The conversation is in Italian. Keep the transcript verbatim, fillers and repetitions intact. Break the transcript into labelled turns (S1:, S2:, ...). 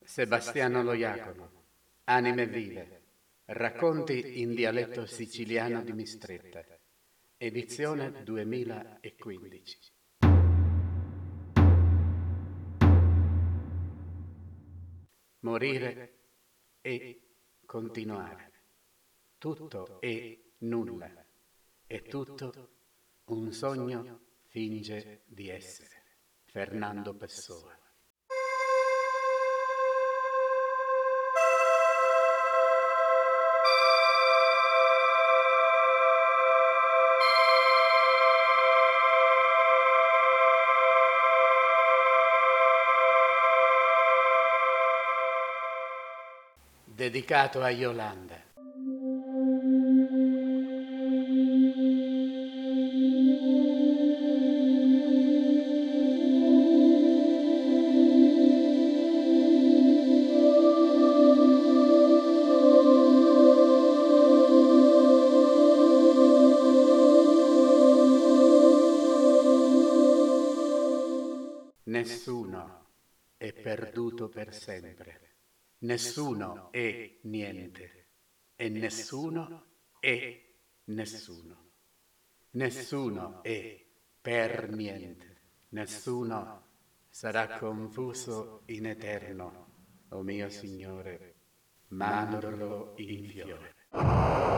S1: Sebastiano Lojacono, Anime vive, racconti in dialetto siciliano di Mistretta, edizione duemilaquindici. Morire e continuare. Tutto è nulla e tutto un sogno finge di essere. Fernando Pessoa. Dedicato a Yolanda. Nessuno è perduto per sempre. Nessuno è niente e nessuno è nessuno. Nessuno è per niente. Nessuno sarà confuso in eterno, o mio Signore, mandorlo in fiore.